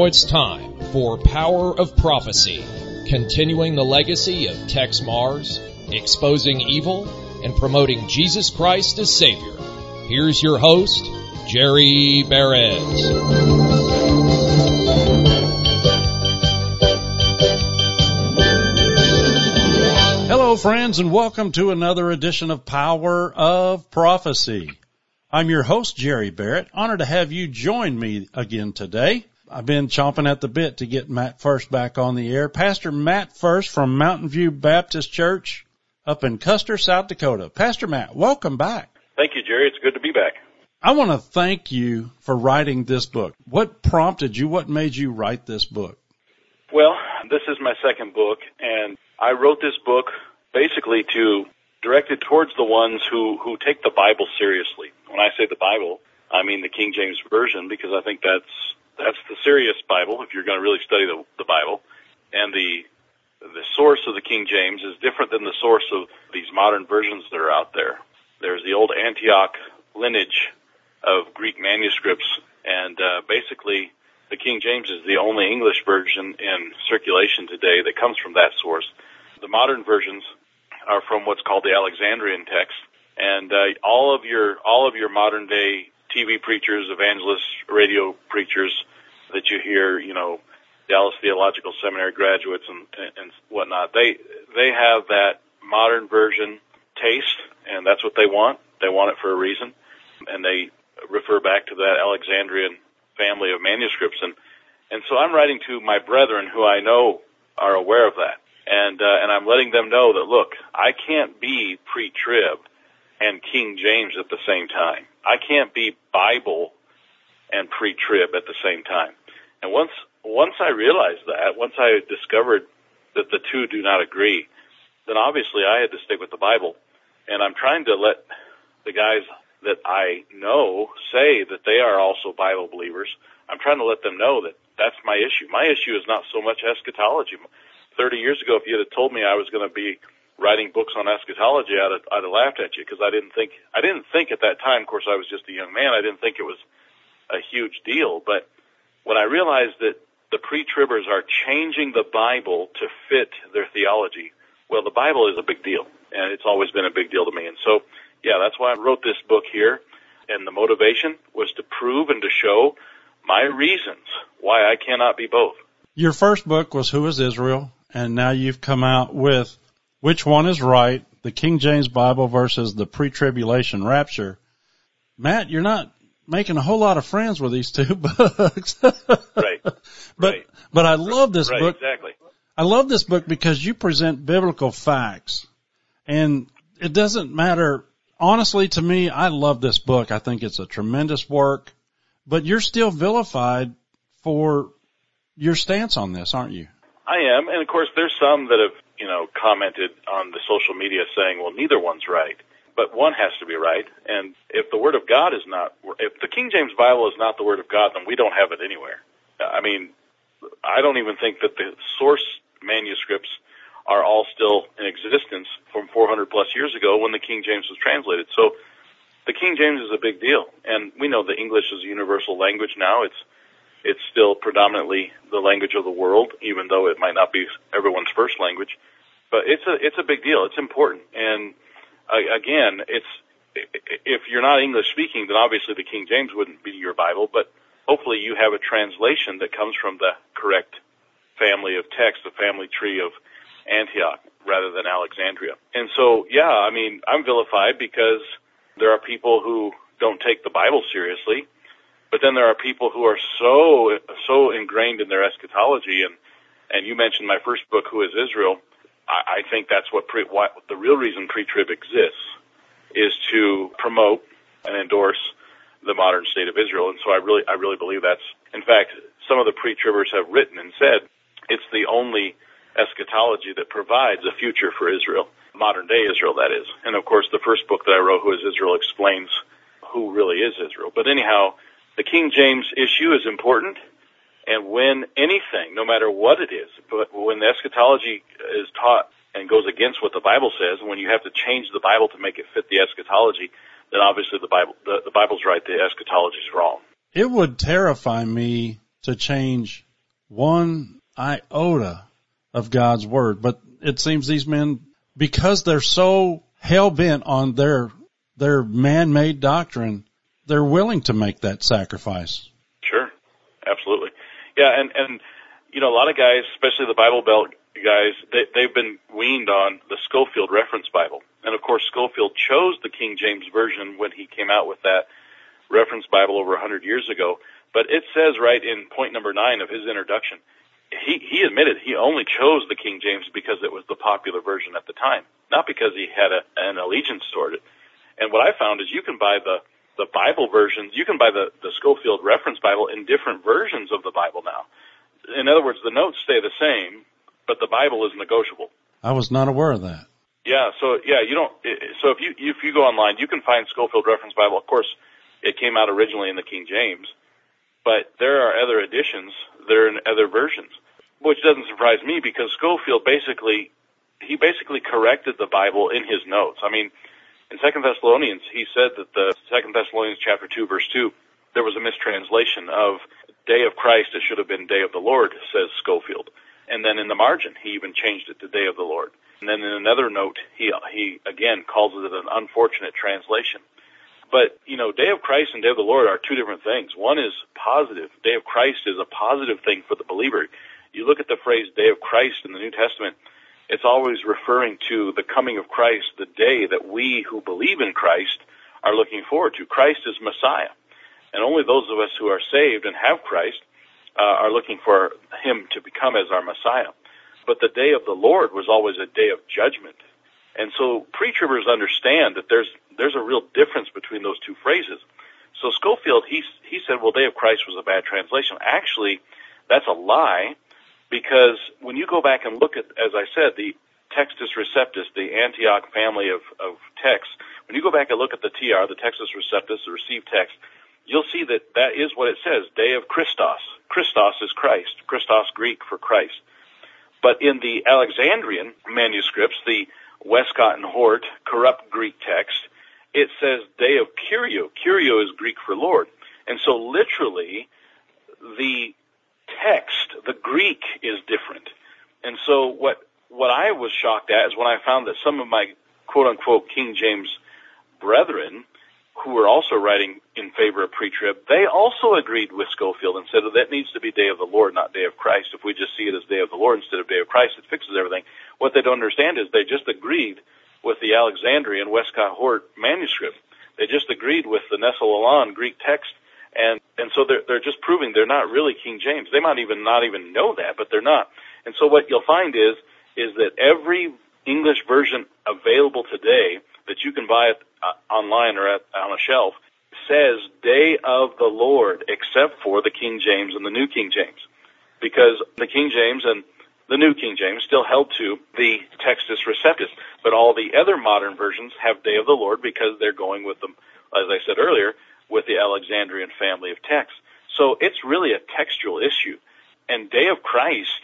it's time for Power of Prophecy, continuing the legacy of Tex Mars, exposing evil, and promoting Jesus Christ as Savior. Here's your host, Jerry Barrett. Hello, friends, and welcome to another edition of Power of Prophecy. I'm your host, Jerry Barrett. Honored to have you join me again today. I've been chomping at the bit to get Matt First back on the air. Pastor Matt First from Mountain View Baptist Church up in Custer, South Dakota. Pastor Matt, welcome back. Thank you, Jerry. It's good to be back. I want to thank you for writing this book. What prompted you? What made you write this book? Well, this is my second book, and I wrote this book basically to direct it towards the ones who take the Bible seriously. When I say the Bible, I mean the King James Version, because I think that's the serious Bible if you're going to really study the Bible. And the source of the King James is different than the source of these modern versions that are out there. There's the old Antioch lineage of Greek manuscripts, and basically the King James is the only English version in circulation today that comes from that source. The modern versions are from what's called the Alexandrian text, and all of your modern day TV preachers, evangelists, radio preachers that you hear, Dallas Theological Seminary graduates and whatnot, they have that modern version taste, and that's what they want. They want it for a reason, and they refer back to that Alexandrian family of manuscripts, and so I'm writing to my brethren who I know are aware of that. And I'm letting them know that, look, I can't be pre-trib and King James at the same time. I can't be Bible and pre-trib at the same time. And once I realized that, once I discovered that the two do not agree, then obviously I had to stick with the Bible. And I'm trying to let the guys that I know say that they are also Bible believers. I'm trying to let them know that that's my issue. My issue is not so much eschatology. 30 years ago, if you had told me I was going to be writing books on eschatology, I'd have laughed at you, because I didn't think at that time. Of course, I was just a young man. I didn't think it was a huge deal. But when I realized that the pre-tribbers are changing the Bible to fit their theology, well, the Bible is a big deal, and it's always been a big deal to me. And so, yeah, that's why I wrote this book here. And the motivation was to prove and to show my reasons why I cannot be both. Your first book was Who is Israel? And now you've come out with Which One is Right? The King James Bible versus the Pre-Tribulation Rapture. Matt, you're not making a whole lot of friends with these two books. Right. But I love this right, book. Exactly. I love this book because you present biblical facts. And it doesn't matter. Honestly, to me, I love this book. I think it's a tremendous work. But you're still vilified for your stance on this, aren't you? I am, and of course there's some that have, commented on the social media saying, well, neither one's right, but one has to be right. And if the Word of God if the King James Bible is not the Word of God, then we don't have it anywhere. I mean, I don't even think that the source manuscripts are all still in existence from 400 plus years ago when the King James was translated. So the King James is a big deal, and we know that English is a universal language now. It's still predominantly the language of the world, even though it might not be everyone's first language. But it's a big deal. It's important. And again, if you're not English speaking, then obviously the King James wouldn't be your Bible. But hopefully you have a translation that comes from the correct family of text, the family tree of Antioch rather than Alexandria. And so, yeah, I mean, I'm vilified because there are people who don't take the Bible seriously. But then there are people who are so ingrained in their eschatology, and you mentioned my first book, Who is Israel? I think that's what the real reason pre-trib exists is to promote and endorse the modern state of Israel. And so I really believe that's, in fact, some of the pre-tribbers have written and said it's the only eschatology that provides a future for Israel, modern day Israel, that is. And of course, the first book that I wrote, Who is Israel, explains who really is Israel. But anyhow, the King James issue is important, and when anything, no matter what it is, but when the eschatology is taught and goes against what the Bible says, when you have to change the Bible to make it fit the eschatology, then obviously the Bible's right, the eschatology is wrong. It would terrify me to change one iota of God's word. But it seems these men, because they're so hell-bent on their man-made doctrine, they're willing to make that sacrifice. Sure. Absolutely. Yeah, and you know, a lot of guys, especially the Bible Belt guys, they've been weaned on the Scofield Reference Bible. And of course, Scofield chose the King James Version when he came out with that reference Bible over 100 years ago. But it says right in point number 9 of his introduction, he admitted he only chose the King James because it was the popular version at the time, not because he had an allegiance toward it. And what I found is you can buy the Bible versions, you can buy the Scofield Reference Bible in different versions of the Bible now. In other words, the notes stay the same, but the Bible is negotiable. I was not aware of that. Yeah, so you don't. So if you go online, you can find Scofield Reference Bible. Of course, it came out originally in the King James, but there are other editions. They're in other versions, which doesn't surprise me because Scofield basically corrected the Bible in his notes. I mean, in 2 Thessalonians, he said that the 2 Thessalonians chapter 2, verse 2, there was a mistranslation of Day of Christ. It should have been Day of the Lord, says Scofield. And then in the margin, he even changed it to Day of the Lord. And then in another note, he again calls it an unfortunate translation. But, you know, Day of Christ and Day of the Lord are two different things. One is positive. Day of Christ is a positive thing for the believer. You look at the phrase Day of Christ in the New Testament, it's always referring to the coming of Christ, the day that we who believe in Christ are looking forward to. Christ is Messiah. And only those of us who are saved and have Christ are looking for him to become as our Messiah. But the day of the Lord was always a day of judgment. And so pre-tribbers understand that there's a real difference between those two phrases. So Scofield, he said, well, Day of Christ was a bad translation. Actually, that's a lie, because when you go back and look at, as I said, the Textus Receptus, the Antioch family of texts, when you go back and look at the TR, the Textus Receptus, the received text, you'll see that that is what it says, Day of Christos. Christos is Christ. Christos, Greek for Christ. But in the Alexandrian manuscripts, the Westcott and Hort, corrupt Greek text, it says Day of Kyrio. Kyrio is Greek for Lord. And so literally, the text, the Greek is different. And so what I was shocked at is when I found that some of my quote-unquote King James brethren, who were also writing in favor of pre-trib, they also agreed with Scofield and said that needs to be Day of the Lord, not Day of Christ. If we just see it as Day of the Lord instead of Day of Christ, it fixes everything. What they don't understand is they just agreed with the Alexandrian Westcott Hort manuscript. They just agreed with the Nestle Aland Greek text, and so they're just proving they're not really King James. They might even not even know that, but they're not. And so what you'll find is that every English version available today that you can buy online or on a shelf says Day of the Lord, except for the King James and the New King James, because the King James and the New King James still held to the Textus Receptus, but all the other modern versions have Day of the Lord because they're going with them, as I said earlier, with the Alexandrian family of texts. So it's really a textual issue. And Day of Christ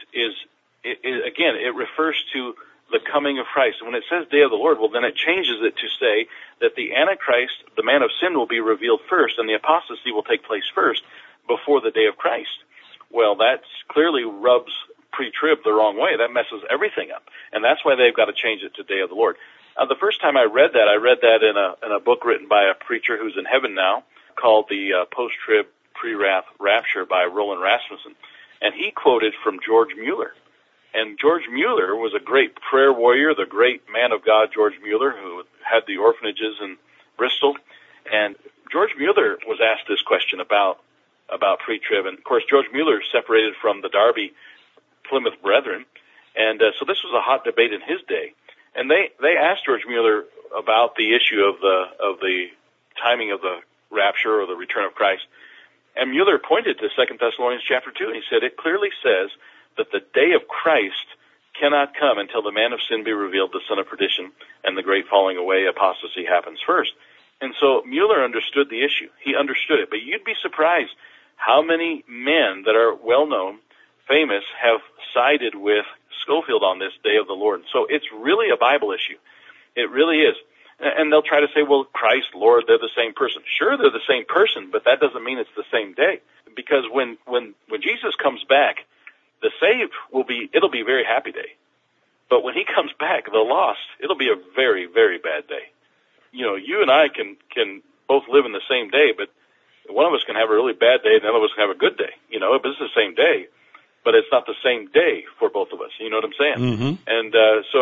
again, it refers to the coming of Christ. And when it says Day of the Lord, well, then it changes it to say that the Antichrist, the man of sin, will be revealed first, and the apostasy will take place first before the day of Christ. Well, that clearly rubs pre-trib the wrong way. That messes everything up. And that's why they've got to change it to Day of the Lord. The first time I read that in a book written by a preacher who's in heaven now called the Post-Trib Pre-Wrath Rapture by Roland Rasmussen. And he quoted from George Mueller. And George Mueller was a great prayer warrior, the great man of God, George Mueller, who had the orphanages in Bristol. And George Mueller was asked this question about pre-trib. And, of course, George Mueller separated from the Darby Plymouth Brethren. And so this was a hot debate in his day. And they asked George Mueller about the issue of the timing of the rapture or the return of Christ. And Mueller pointed to 2 Thessalonians chapter 2, and he said, it clearly says that the day of Christ cannot come until the man of sin be revealed, the son of perdition, and the great falling away, apostasy, happens first. And so Mueller understood the issue. He understood it. But you'd be surprised how many men that are well-known, famous, have sided with Scofield on this Day of the Lord. So it's really a Bible issue. It really is. And they'll try to say, well, Christ, Lord, they're the same person. Sure, they're the same person, but that doesn't mean it's the same day. Because when Jesus comes back, The saved it'll be a very happy day. But when he comes back, the lost, it'll be a very, very bad day. You know, you and I can both live in the same day, but one of us can have a really bad day and the other of us can have a good day. You know, but it's the same day, but it's not the same day for both of us. You know what I'm saying? Mm-hmm. And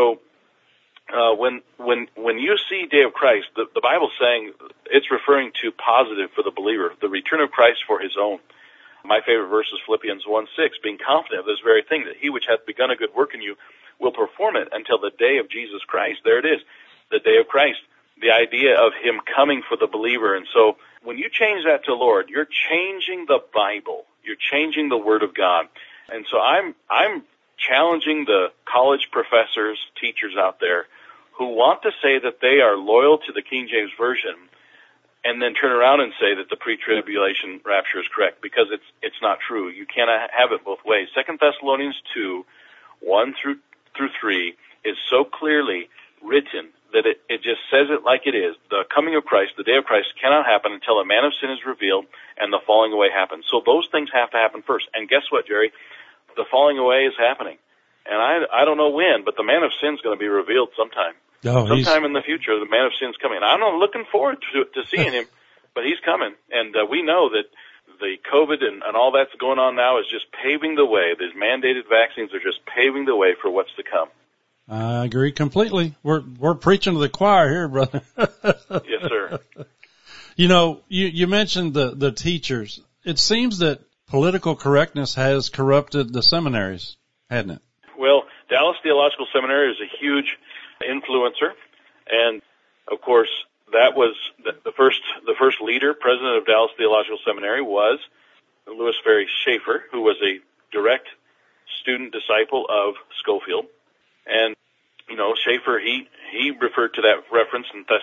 when you see Day of Christ, the Bible's saying it's referring to positive for the believer, the return of Christ for his own. My favorite verse is Philippians 1:6, being confident of this very thing, that he which hath begun a good work in you will perform it until the day of Jesus Christ. There it is, the day of Christ, the idea of him coming for the believer. And so when you change that to Lord, you're changing the Bible. You're changing the Word of God. And so I'm challenging the college professors, teachers out there who want to say that they are loyal to the King James Version and then turn around and say that the pre-tribulation rapture is correct, because it's not true. You cannot have it both ways. 2 Thessalonians 2:1 through 3 is so clearly written that it just says it like it is. The coming of Christ, the day of Christ, cannot happen until a man of sin is revealed and the falling away happens. So those things have to happen first. And guess what, Jerry? The falling away is happening. And I don't know when, but the man of sin is going to be revealed sometime. Sometime in the future, the man of sin is coming. And I'm not looking forward to seeing him, but he's coming. And we know that the COVID and all that's going on now is just paving the way. These mandated vaccines are just paving the way for what's to come. I agree completely. We're preaching to the choir here, brother. Yes, sir. You know, you mentioned the teachers. It seems that political correctness has corrupted the seminaries, hasn't it? Well, Dallas Theological Seminary is a huge influencer, and of course, that was the first leader, president of Dallas Theological Seminary was Louis Ferry Schaeffer, who was a direct student disciple of Scofield. And, you know, Schaeffer, he referred to that reference in to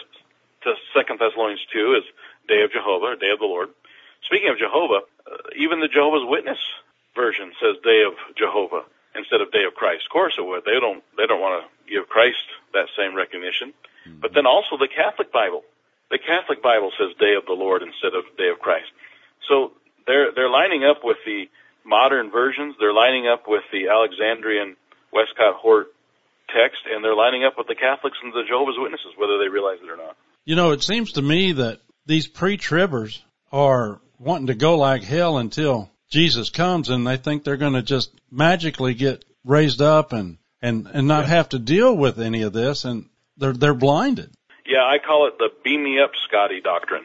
2 Thessalonians 2 as Day of Jehovah, or Day of the Lord. Speaking of Jehovah, even the Jehovah's Witness version says Day of Jehovah instead of Day of Christ. Of course it would. They don't want to give Christ that same recognition. Mm-hmm. But then also the Catholic Bible. The Catholic Bible says Day of the Lord instead of Day of Christ. So they're lining up with the modern versions. They're lining up with the Alexandrian Westcott Hort text, and they're lining up with the Catholics and the Jehovah's Witnesses, whether they realize it or not. You know, it seems to me that these pre-tribbers are wanting to go like hell until Jesus comes, and they think they're going to just magically get raised up and not have to deal with any of this, and they're blinded. Yeah, I call it the beam me up, Scotty doctrine.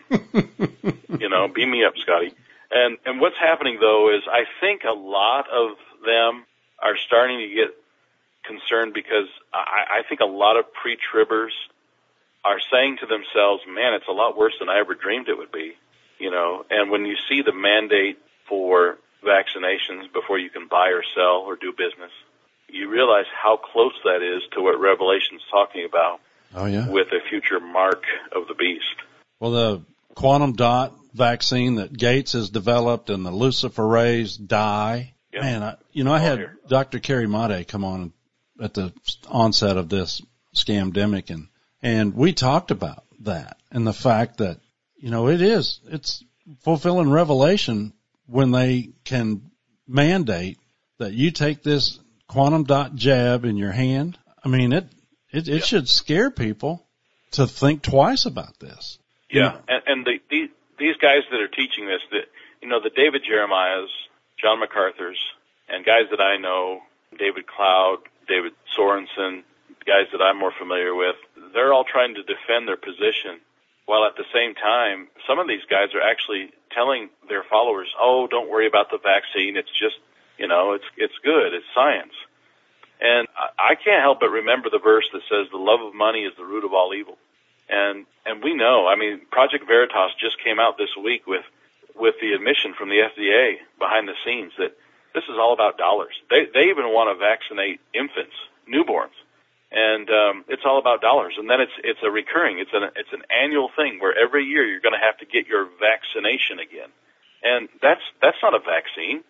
You know, beam me up, Scotty. And what's happening, though, is I think a lot of them are starting to get concerned, because I think a lot of pre-tribbers are saying to themselves, man, it's a lot worse than I ever dreamed it would be, you know. And when you see the mandate for vaccinations before you can buy or sell or do business, you realize how close that is to what Revelation's talking about. Oh, yeah. With a future mark of the beast. Well, the quantum dot vaccine that Gates has developed and the luciferase dye. Yep. Man, I had Dr. Kerry Mate come on at the onset of this scamdemic, and we talked about that and the fact that, you know, it's fulfilling Revelation when they can mandate that you take this quantum dot jab in your hand. I mean, it should scare people to think twice about this. Yeah, and these guys that are teaching this, the David Jeremiahs, John MacArthur's, and guys that I know, David Cloud, David Sorensen, guys that I'm more familiar with, they're all trying to defend their position, while at the same time, some of these guys are actually telling their followers, oh, don't worry about the vaccine, it's just, it's good, it's science. And I can't help but remember the verse that says the love of money is the root of all evil. And we know, Project Veritas just came out this week with the admission from the FDA behind the scenes that this is all about dollars. They even want to vaccinate infants, newborns. And it's all about dollars. And then it's a recurring, it's an annual thing where every year you're going to have to get your vaccination again. And that's not a vaccine.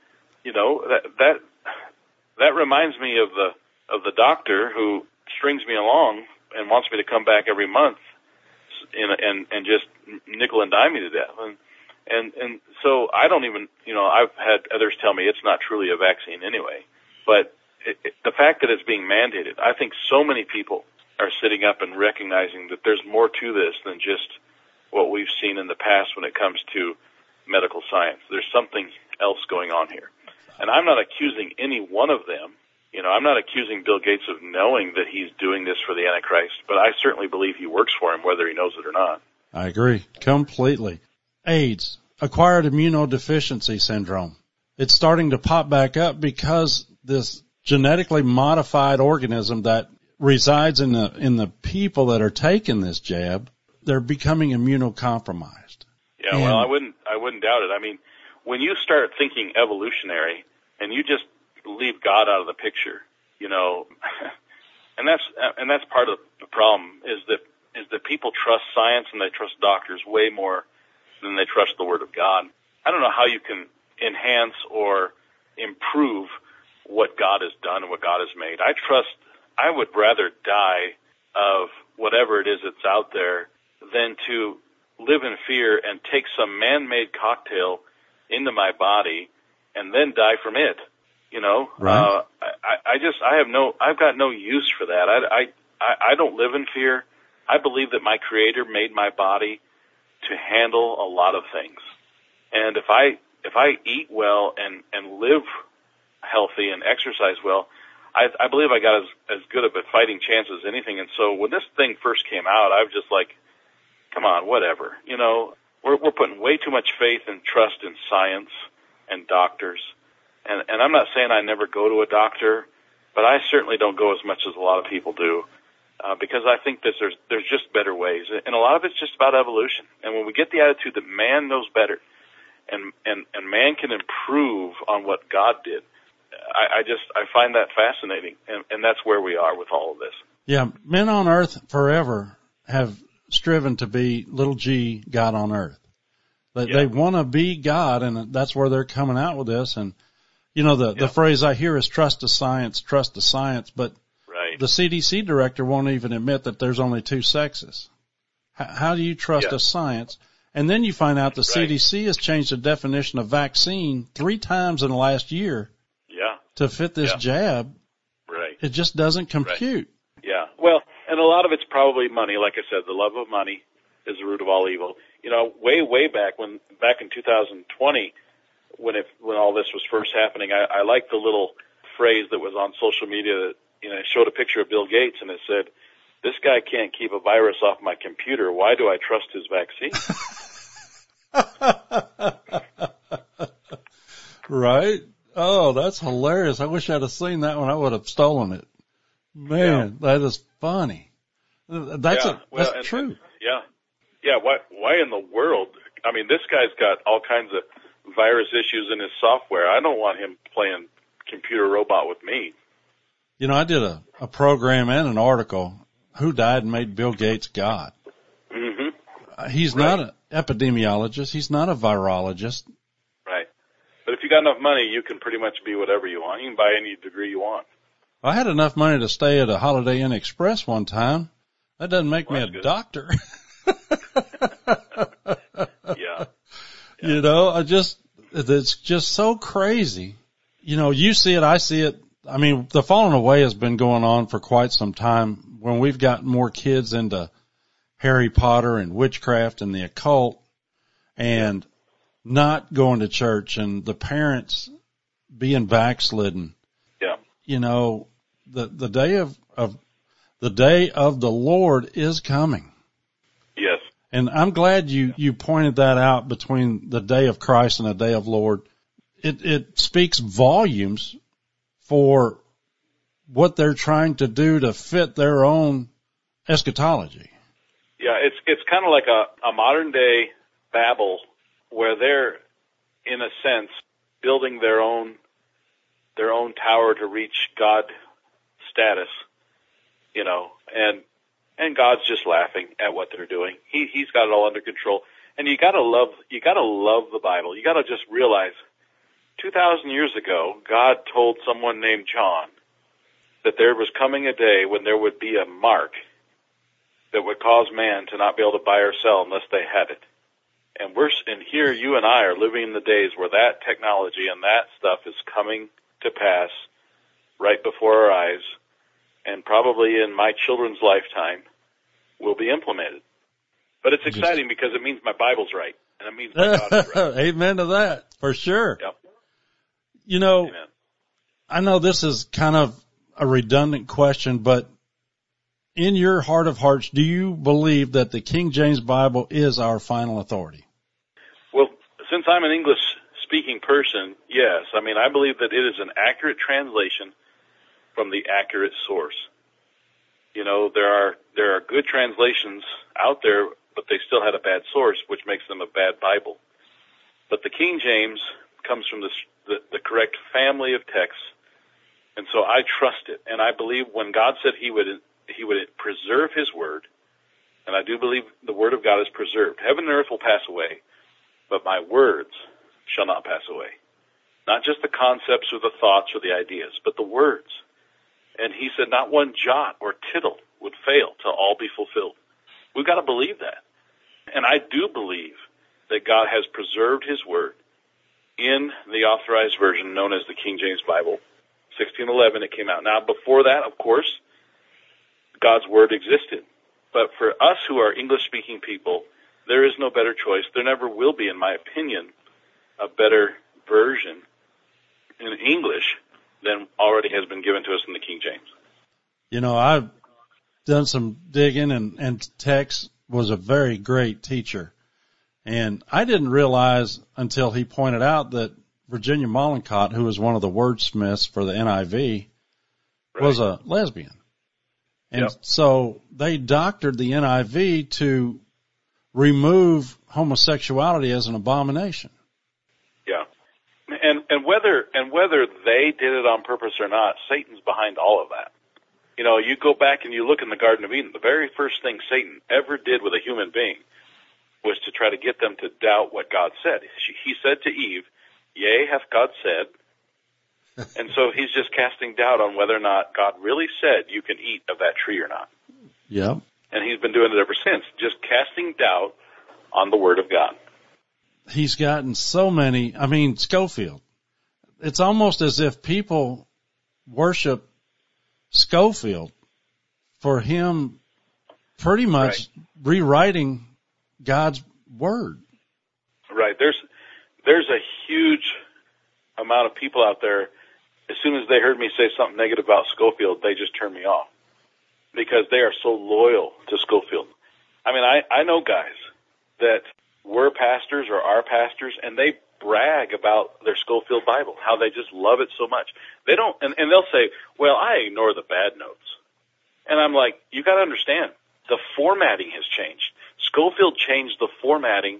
That reminds me of the doctor who strings me along and wants me to come back every month and just nickel and dime me to death. And so I don't even, I've had others tell me it's not truly a vaccine anyway. But the fact that it's being mandated, I think so many people are sitting up and recognizing that there's more to this than just what we've seen in the past when it comes to medical science. There's something else going on here. And I'm not accusing any one of them. I'm not accusing Bill Gates of knowing that he's doing this for the Antichrist, but I certainly believe he works for him, whether he knows it or not. I agree completely. AIDS, acquired immunodeficiency syndrome. It's starting to pop back up because this genetically modified organism that resides in the people that are taking this jab, they're becoming immunocompromised. Yeah, well, I wouldn't doubt it. I mean, when you start thinking evolutionary and you just leave God out of the picture, and that's part of the problem is that people trust science and they trust doctors way more than they trust the Word of God. I don't know how you can enhance or improve what God has done and what God has made. I would rather die of whatever it is that's out there than to live in fear and take some man-made cocktail into my body and then die from it. Right. I've got no use for that. I don't live in fear. I believe that my Creator made my body to handle a lot of things. And if I eat well and live healthy and exercise well, I believe I got as good of a fighting chance as anything. And so when this thing first came out, I was just like, come on, whatever. We're putting way too much faith and trust in science and doctors. And I'm not saying I never go to a doctor, but I certainly don't go as much as a lot of people do, because I think that there's just better ways. And a lot of it's just about evolution. And when we get the attitude that man knows better and man can improve on what God did, I find that fascinating. And that's where we are with all of this. Yeah, men on earth forever have striven to be little g God on earth. They want to be God, and that's where they're coming out with this. And the phrase I hear is trust the science, but right. The CDC director won't even admit that there's only two sexes. How do you trust a science? And then you find out the CDC has changed the definition of vaccine 3 times in the last year to fit this jab. Right. It just doesn't compute. Right. Yeah. Well, and a lot of it's probably money. Like I said, the love of money is the root of all evil. Way back in 2020, when all this was first happening, I liked the little phrase that was on social media that, it showed a picture of Bill Gates and it said, "This guy can't keep a virus off my computer. Why do I trust his vaccine?" Right? Oh, that's hilarious. I wish I'd have seen that one. I would have stolen it. Man, that is funny. That's true. Yeah. Why in the world? I mean, this guy's got all kinds of virus issues in his software. I don't want him playing computer robot with me. I did a program and an article, Who Died and Made Bill Gates God? Mm-hmm. He's not an epidemiologist. He's not a virologist. Right. But if you got enough money, you can pretty much be whatever you want. You can buy any degree you want. I had enough money to stay at a Holiday Inn Express one time. That doesn't make me a doctor. Yeah. It's just so crazy. You see it, I see it. I mean, the falling away has been going on for quite some time. When we've got more kids into Harry Potter and witchcraft and the occult and not going to church and the parents being backslidden. Yeah. The day of the Lord is coming. Yes. And I'm glad you pointed that out between the day of Christ and the day of Lord. It speaks volumes for what they're trying to do to fit their own eschatology. Yeah, it's kind of like a modern day Babel where they're, in a sense, building their own tower to reach God status, and God's just laughing at what they're doing. He's got it all under control. And you gotta love the Bible. You gotta just realize 2,000 years ago, God told someone named John that there was coming a day when there would be a mark that would cause man to not be able to buy or sell unless they had it. And here you and I are living in the days where that technology and that stuff is coming to pass right before our eyes, and probably in my children's lifetime will be implemented. But it's exciting because it means my Bible's right, and it means my God is right. Amen to that, for sure. Yep. You know, Amen. I know this is kind of a redundant question, but in your heart of hearts, do you believe that the King James Bible is our final authority? Well, since I'm an English-speaking person, yes. I mean, I believe that it is an accurate translation from the accurate source. You know, there are good translations out there, but they still had a bad source, which makes them a bad Bible. But the King James comes from the correct family of texts, and so I trust it. And I believe when God said He would preserve His Word, and I do believe the Word of God is preserved. Heaven and earth will pass away, but my words shall not pass away. Not just the concepts or the thoughts or the ideas, but the words. And He said not one jot or tittle would fail till all be fulfilled. We've got to believe that. And I do believe that God has preserved His Word in the authorized version known as the King James Bible. 1611 it came out. Now, before that, of course, God's Word existed. But for us who are English-speaking people, there is no better choice. There never will be, in my opinion, a better version in English than already has been given to us in the King James. You know, I've done some digging, and Tex was a very great teacher. And I didn't realize until he pointed out that Virginia Mollenkott, who was one of the wordsmiths for the NIV, was a lesbian. And so they doctored the NIV to remove homosexuality as an abomination. Yeah. And whether they did it on purpose or not, Satan's behind all of that. You know, you go back and you look in the Garden of Eden, the very first thing Satan ever did with a human being was to try to get them to doubt what God said. He said to Eve, "Yea, hath God said." And so he's just casting doubt on whether or not God really said you can eat of that tree or not. Yeah. And he's been doing it ever since, just casting doubt on the Word of God. He's gotten so many, Scofield. It's almost as if people worship Scofield for him pretty much rewriting God's Word. Right. There's a huge amount of people out there, as soon as they heard me say something negative about Scofield, they just turned me off because they are so loyal to Scofield. I mean, I know guys that were pastors or are pastors, and they brag about their Scofield Bible, how they just love it so much. They don't, and they'll say, well, I ignore the bad notes. And I'm like, you got to understand, the formatting has changed. Scofield changed the formatting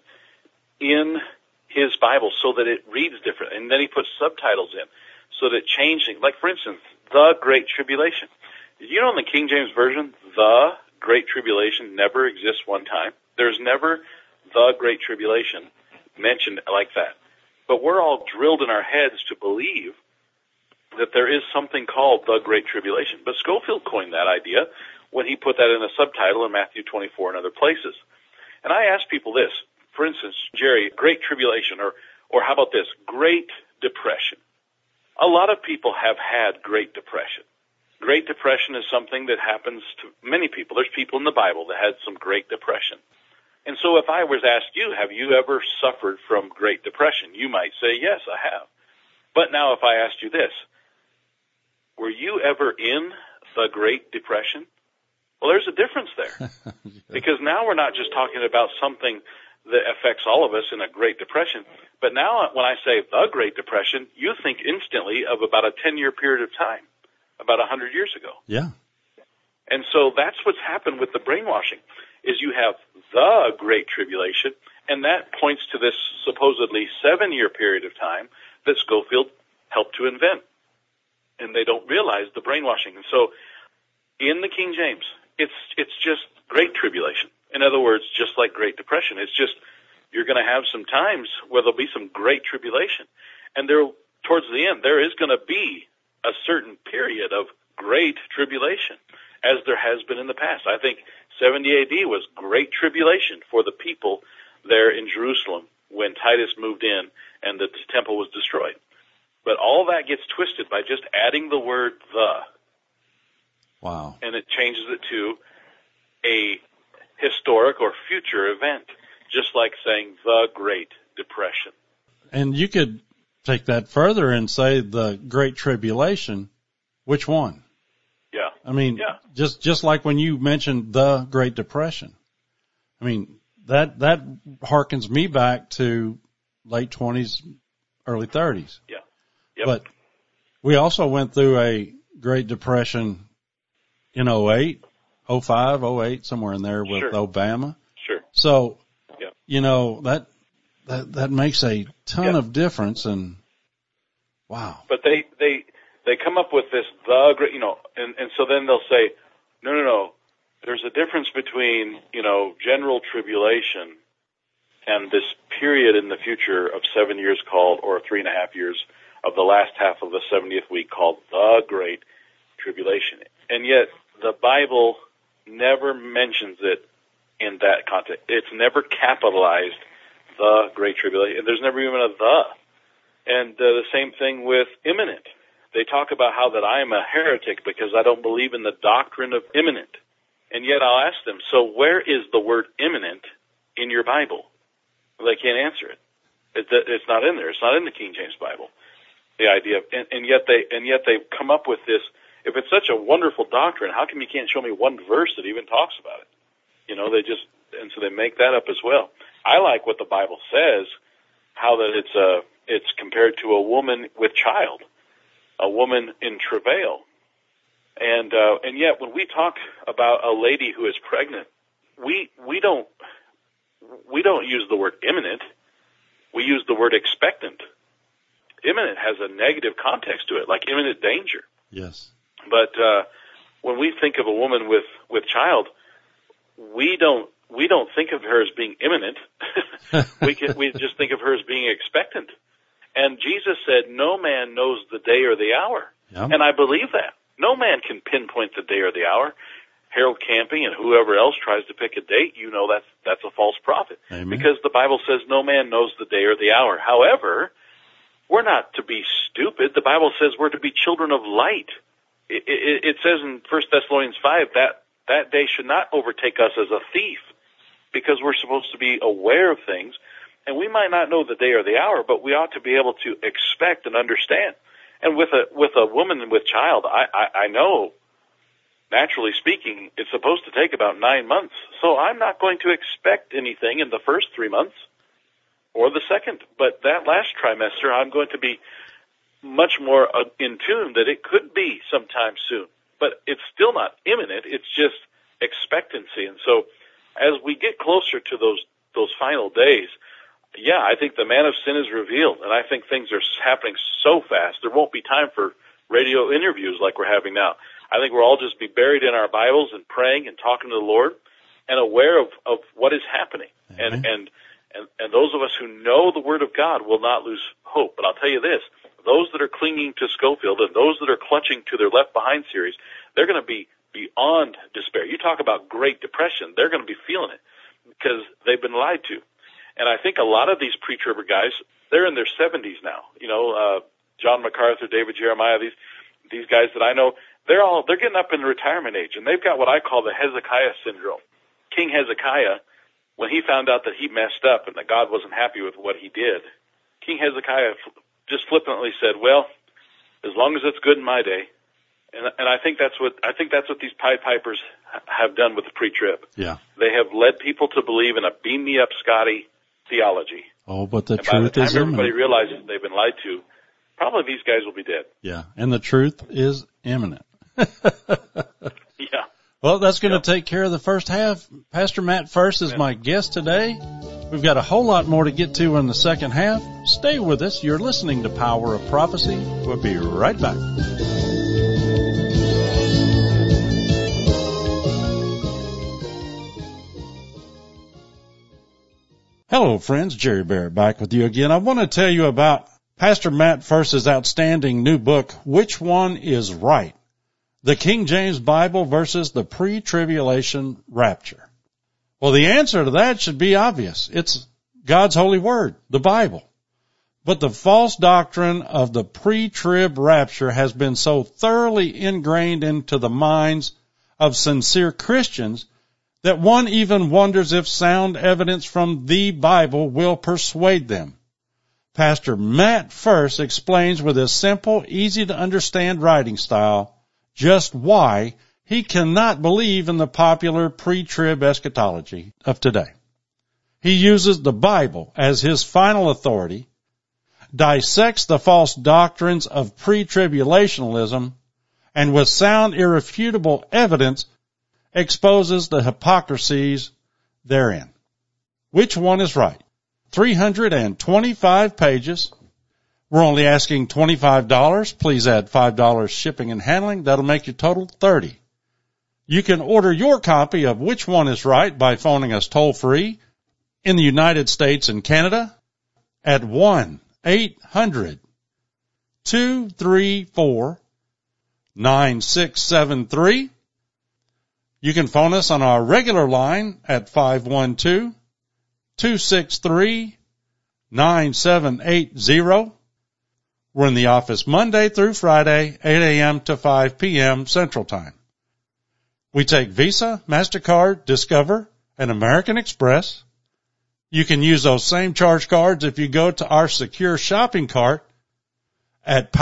in his Bible so that it reads different, and then he put subtitles in so that it changed things. Like, for instance, the Great Tribulation. Did you know in the King James Version, the Great Tribulation never exists one time? There's never the Great Tribulation mentioned like that. But we're all drilled in our heads to believe that there is something called the Great Tribulation. But Scofield coined that idea when he put that in a subtitle in Matthew 24 and other places. And I ask people this, for instance, Jerry, Great Tribulation, or how about this, Great Depression. A lot of people have had Great Depression. Great Depression is something that happens to many people. There's people in the Bible that had some Great Depression. And so if I was asked you, have you ever suffered from Great Depression? You might say, yes, I have. But now if I asked you this, were you ever in the Great Depression? Well, there's a difference there. Because now we're not just talking about something that affects all of us in a Great Depression, but now when I say the Great Depression, you think instantly of about a 10-year period of time, about 100 years ago. Yeah. And so that's what's happened with the brainwashing, is you have the Great Tribulation, and that points to this supposedly 7-year period of time that Scofield helped to invent. And they don't realize the brainwashing. And so in the King James, it's just Great Tribulation. In other words, just like Great Depression, it's just you're going to have some times where there'll be some Great Tribulation. And there, towards the end, there is going to be a certain period of Great Tribulation, as there has been in the past. I think 70 AD was Great Tribulation for the people there in Jerusalem when Titus moved in and the temple was destroyed. But all that gets twisted by just adding the word the. Wow. And it changes it to a historic or future event, just like saying the Great Depression. And you could take that further and say the Great Tribulation. Which one? Yeah. I mean, yeah. just like when you mentioned the Great Depression. I mean, that harkens me back to late 20s, early 30s. Yeah. Yep. But we also went through a Great Depression in 08, 05, 08, somewhere in there with Sure. Obama. Sure. So, Yep. you know, that makes a ton Yep. of difference, and wow. But they come up with this the great, and so then they'll say, no, there's a difference between, general tribulation and this period in the future of 7 years called, or 3.5 years of the last half of the 70th week called the Great Tribulation. And yet the Bible never mentions it in that context. It's never capitalized the Great Tribulation. There's never even a the. And the same thing with imminent. They talk about how that I am a heretic because I don't believe in the doctrine of imminent. And yet I'll ask them, so where is the word imminent in your Bible? Well, they can't answer it. It's not in there. It's not in the King James Bible. The idea of, and yet they come up with this. If it's such a wonderful doctrine, how come you can't show me one verse that even talks about it? So they make that up as well. I like what the Bible says, how that it's compared to a woman with child, a woman in travail. And yet when we talk about a lady who is pregnant, we don't use the word imminent. We use the word expectant. Imminent has a negative context to it, like imminent danger. Yes. But when we think of a woman with child, we don't think of her as being imminent. we just think of her as being expectant. And Jesus said, "No man knows the day or the hour." Yep. And I believe that. No man can pinpoint the day or the hour. Harold Camping and whoever else tries to pick a date, that's a false prophet. Amen. Because the Bible says no man knows the day or the hour. However, we're not to be stupid. The Bible says we're to be children of light. It says in 1 Thessalonians 5 that day should not overtake us as a thief, because we're supposed to be aware of things, and we might not know the day or the hour, but we ought to be able to expect and understand. And with a woman with child, I know, naturally speaking, it's supposed to take about 9 months. So I'm not going to expect anything in the first 3 months or the second. But that last trimester, I'm going to be much more in tune that it could be sometime soon. But it's still not imminent. It's just expectancy. And so as we get closer to those final days, yeah, I think the man of sin is revealed, and I think things are happening so fast, there won't be time for radio interviews like we're having now. I think we'll all just be buried in our Bibles and praying and talking to the Lord and aware of what is happening. Mm-hmm. And those of us who know the Word of God will not lose hope. But I'll tell you this, those that are clinging to Schofield and those that are clutching to their Left Behind series, they're going to be beyond despair. You talk about Great Depression, they're going to be feeling it because they've been lied to. And I think a lot of these pre-tribber guys, they're in their 70s now. John MacArthur, David Jeremiah, these guys that I know, they're getting up in the retirement age, and they've got what I call the Hezekiah syndrome. King Hezekiah, when he found out that he messed up and that God wasn't happy with what he did, King Hezekiah just flippantly said, "Well, as long as it's good in my day." And I think that's what these Pied Pipers have done with the pre-trib. Yeah, they have led people to believe in a beam me up, Scotty theology. Oh, but the and truth is by the time imminent. everybody realizes they've been lied to, probably these guys will be dead. Yeah, and the truth is imminent. Yeah. Well, that's going to take care of the first half. Pastor Matt First is my guest today. We've got a whole lot more to get to in the second half. Stay with us. You're listening to Power of Prophecy. We'll be right back. Hello, friends. Jerry Barrett back with you again. I want to tell you about Pastor Matt First's outstanding new book, Which One is Right? The King James Bible versus the Pre-Tribulation Rapture. Well, the answer to that should be obvious. It's God's holy word, the Bible. But the false doctrine of the pre-trib rapture has been so thoroughly ingrained into the minds of sincere Christians that one even wonders if sound evidence from the Bible will persuade them. Pastor Matt First explains with his simple, easy-to-understand writing style just why he cannot believe in the popular pre-trib eschatology of today. He uses the Bible as his final authority, dissects the false doctrines of pre-tribulationism, and with sound, irrefutable evidence, exposes the hypocrisies therein. Which one is right? 325 pages. We're only asking $25. Please add $5 shipping and handling. That'll make your total $30. You can order your copy of Which One is Right by phoning us toll-free in the United States and Canada at 1-800-234-9673. You can phone us on our regular line at 512-263-9780. We're in the office Monday through Friday, 8 a.m. to 5 p.m. Central Time. We take Visa, MasterCard, Discover, and American Express. You can use those same charge cards if you go to our secure shopping cart at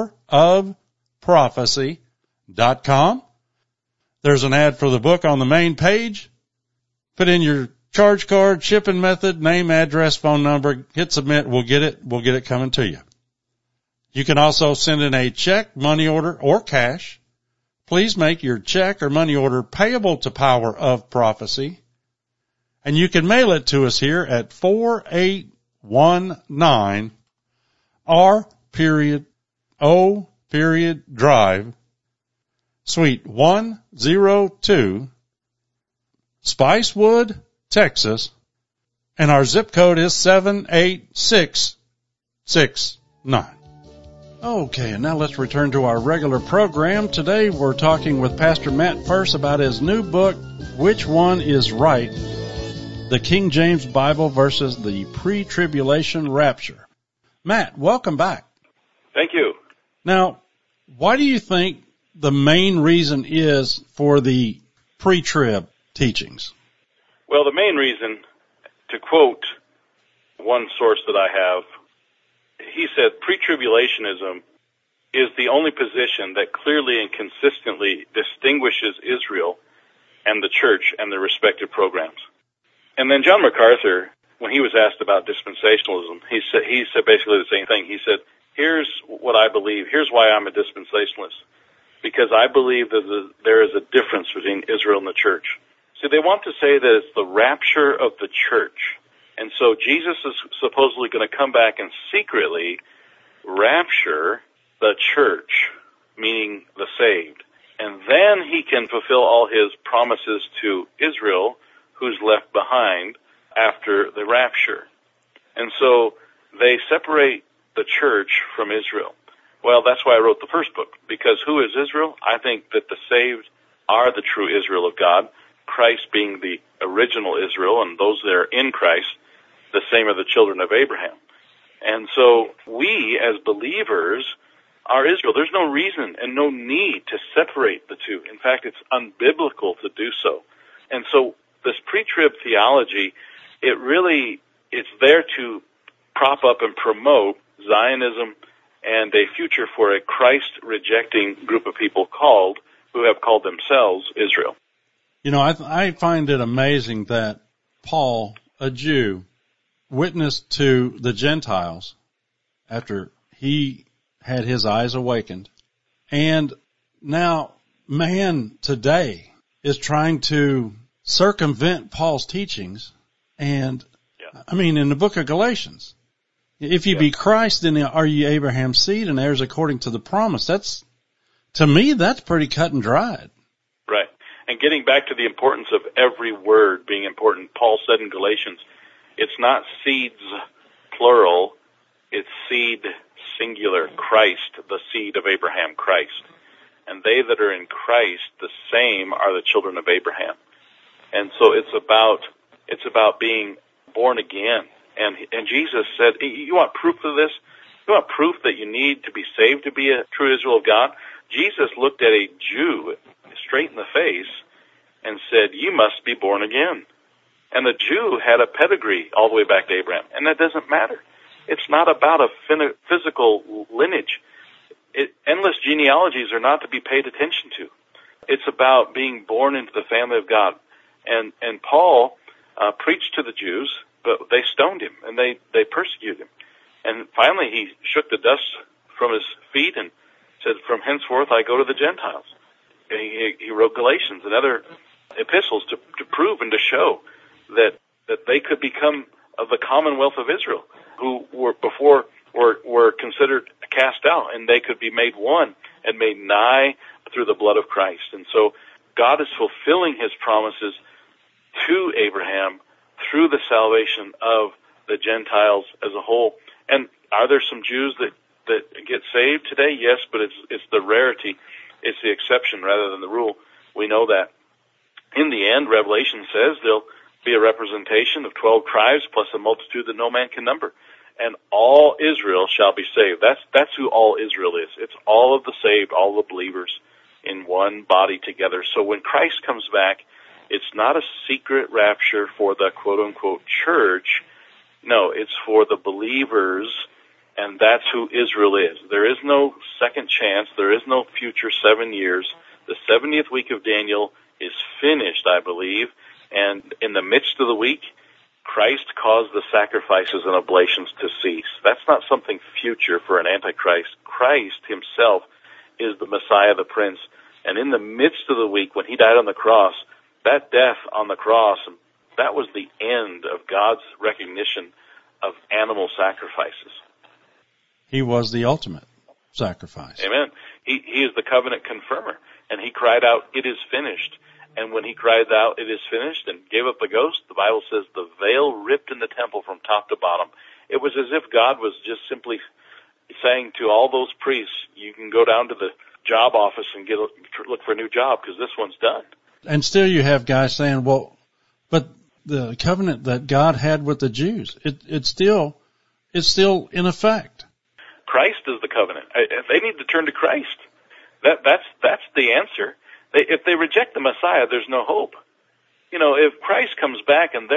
powerofprophecy.com. There's an ad for the book on the main page. Put in your charge card, shipping method, name, address, phone number, hit submit. We'll get it coming to you. You can also send in a check, money order, or cash. Please make your check or money order payable to Power of Prophecy. And you can mail it to us here at 4819 R.O. Drive, Suite 102, Spicewood, Texas, and our zip code is 78669. Okay, and now let's return to our regular program. Today we're talking with Pastor Matt First about his new book, Which One is Right? The King James Bible versus the Pre-Tribulation Rapture. Matt, welcome back. Thank you. Now, why do you think the main reason is for the pre-trib teachings? Well, the main reason, to quote one source that I have, he said pre-tribulationism is the only position that clearly and consistently distinguishes Israel and the church and their respective programs. And then John MacArthur, when he was asked about dispensationalism, he said basically the same thing. He said, here's what I believe. Here's why I'm a dispensationalist. Because I believe that there is a difference between Israel and the church. See, they want to say that it's the rapture of the church. And so Jesus is supposedly going to come back and secretly rapture the church, meaning the saved. And then he can fulfill all his promises to Israel, who's left behind after the rapture. And so they separate the church from Israel. Well, that's why I wrote the first book, because who is Israel? I think that the saved are the true Israel of God, Christ being the original Israel, and those that are in Christ, the same are the children of Abraham. And so we, as believers, are Israel. There's no reason and no need to separate the two. In fact, it's unbiblical to do so. And so this pre-trib theology, it's there to prop up and promote Zionism and a future for a Christ-rejecting group of people who have called themselves Israel. You know, I find it amazing that Paul, a Jew, witnessed to the Gentiles after he had his eyes awakened. And now man today is trying to circumvent Paul's teachings. And, I mean, in the book of Galatians, if you be Christ, then are ye Abraham's seed and heirs according to the promise? To me, that's pretty cut and dried. Right. And getting back to the importance of every word being important, Paul said in Galatians, it's not seeds, plural, it's seed, singular, Christ, the seed of Abraham, Christ. And they that are in Christ, the same are the children of Abraham. And so it's about being born again. And Jesus said, you want proof of this? You want proof that you need to be saved to be a true Israel of God? Jesus looked at a Jew straight in the face and said, you must be born again. And the Jew had a pedigree all the way back to Abraham, and that doesn't matter. It's not about a physical lineage. Endless genealogies are not to be paid attention to. It's about being born into the family of God. And Paul preached to the Jews, but they stoned him, and they persecuted him. And finally he shook the dust from his feet and said, from henceforth I go to the Gentiles. And he wrote Galatians and other epistles to prove and to show that they could become of the commonwealth of Israel, who were before were considered cast out, and they could be made one and made nigh through the blood of Christ. And so God is fulfilling his promises to Abraham through the salvation of the Gentiles as a whole. And are there some Jews that get saved today? Yes, but it's the rarity. It's the exception rather than the rule. We know that. In the end, Revelation says there'll be a representation of 12 tribes plus a multitude that no man can number. And all Israel shall be saved. That's who all Israel is. It's all of the saved, all the believers in one body together. So when Christ comes back, it's not a secret rapture for the quote-unquote church. No, it's for the believers, and that's who Israel is. There is no second chance. There is no future 7 years. The 70th week of Daniel is finished, I believe, and in the midst of the week, Christ caused the sacrifices and oblations to cease. That's not something future for an Antichrist. Christ himself is the Messiah, the Prince. And in the midst of the week, when he died on the cross, that death on the cross, that was the end of God's recognition of animal sacrifices. He was the ultimate sacrifice. Amen. He is the covenant confirmer. And he cried out, it is finished. And when he cried out, it is finished, and gave up the ghost, the Bible says the veil ripped in the temple from top to bottom. It was as if God was just simply saying to all those priests, you can go down to the job office and look for a new job because this one's done. And still you have guys saying, well, but the covenant that God had with the Jews, it's still in effect. Christ is the covenant. They need to turn to Christ. That's the answer. If they reject the Messiah, there's no hope. You know, if Christ comes back and they